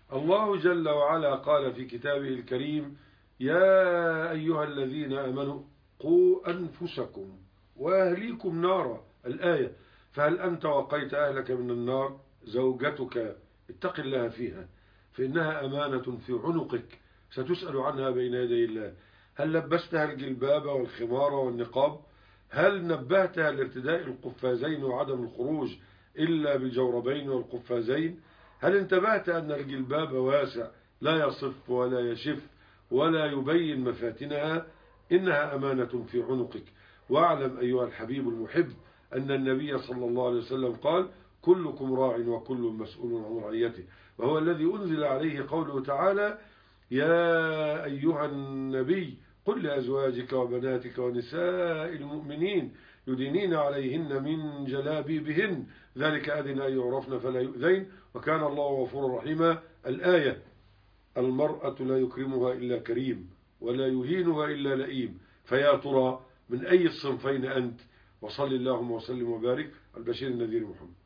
الله جل وعلا قال في كتابه الكريم: يا أيها الذين آمنوا قوا أنفسكم وأهليكم نارا، الآية. فهل أنت وقيت أهلك من النار؟ زوجتك اتق الله فيها، فإنها أمانة في عنقك ستسأل عنها بين يدي الله. هل لبستها الجلباب والخمار والنقاب؟ هل نبهتها لارتداء القفازين وعدم الخروج إلا بالجوربين والقفازين؟ هل انتبهت أن الجلباب واسع لا يصف ولا يشف ولا يبين مفاتنها؟ إنها أمانة في عنقك. واعلم أيها الحبيب المحب أن النبي صلى الله عليه وسلم قال: كلكم راع وكل مسؤول عن رعيته، وهو الذي أنزل عليه قوله تعالى: يا أيها النبي قل لأزواجك وبناتك ونساء المؤمنين يدينين عليهن من جلابيبهن ذلك أدنى أن يعرفن فلا يؤذين وكان الله غفورا رحيما، الآية. المرأة لا يكرمها إلا كريم ولا يهينها إلا لئيم، فيا ترى من أي الصنفين أنت؟ وصل اللهم وسلم وبارك على البشير النذير محمد.